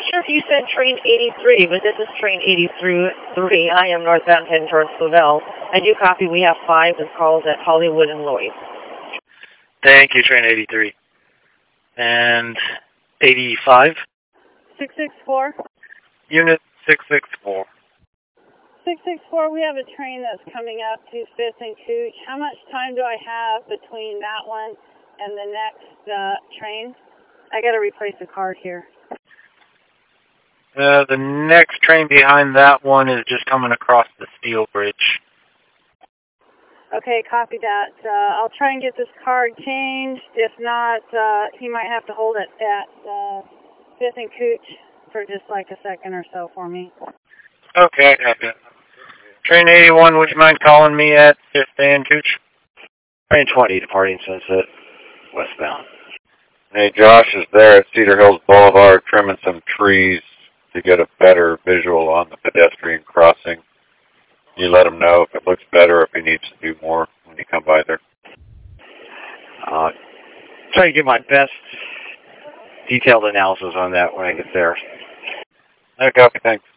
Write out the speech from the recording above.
sure if you said train 83, but this is train 83. I am northbound heading towards Lavelle. I do copy. We have 5 with calls at Hollywood and Lloyd. Thank you, train 83. And 85? 664. Unit 664. 664, we have a train that's coming up to 5th and Cooch. How much time do I have between that one and the next train? I got to replace the card here. The next train behind that one is just coming across the steel bridge. Okay, copy that. I'll try and get this card changed. If not, he might have to hold it at 5th and Cooch for just like a second or so for me. Okay, copy. Train 81, would you mind calling me at 5th and Cooch? Train 20, departing Sunset, westbound. Hey, Josh is there at Cedar Hills Boulevard trimming some trees to get a better visual on the pedestrian crossing. You let him know if it looks better, if he needs to do more when you come by there. Try to get my best detailed analysis on that when I get there. Okay, thanks.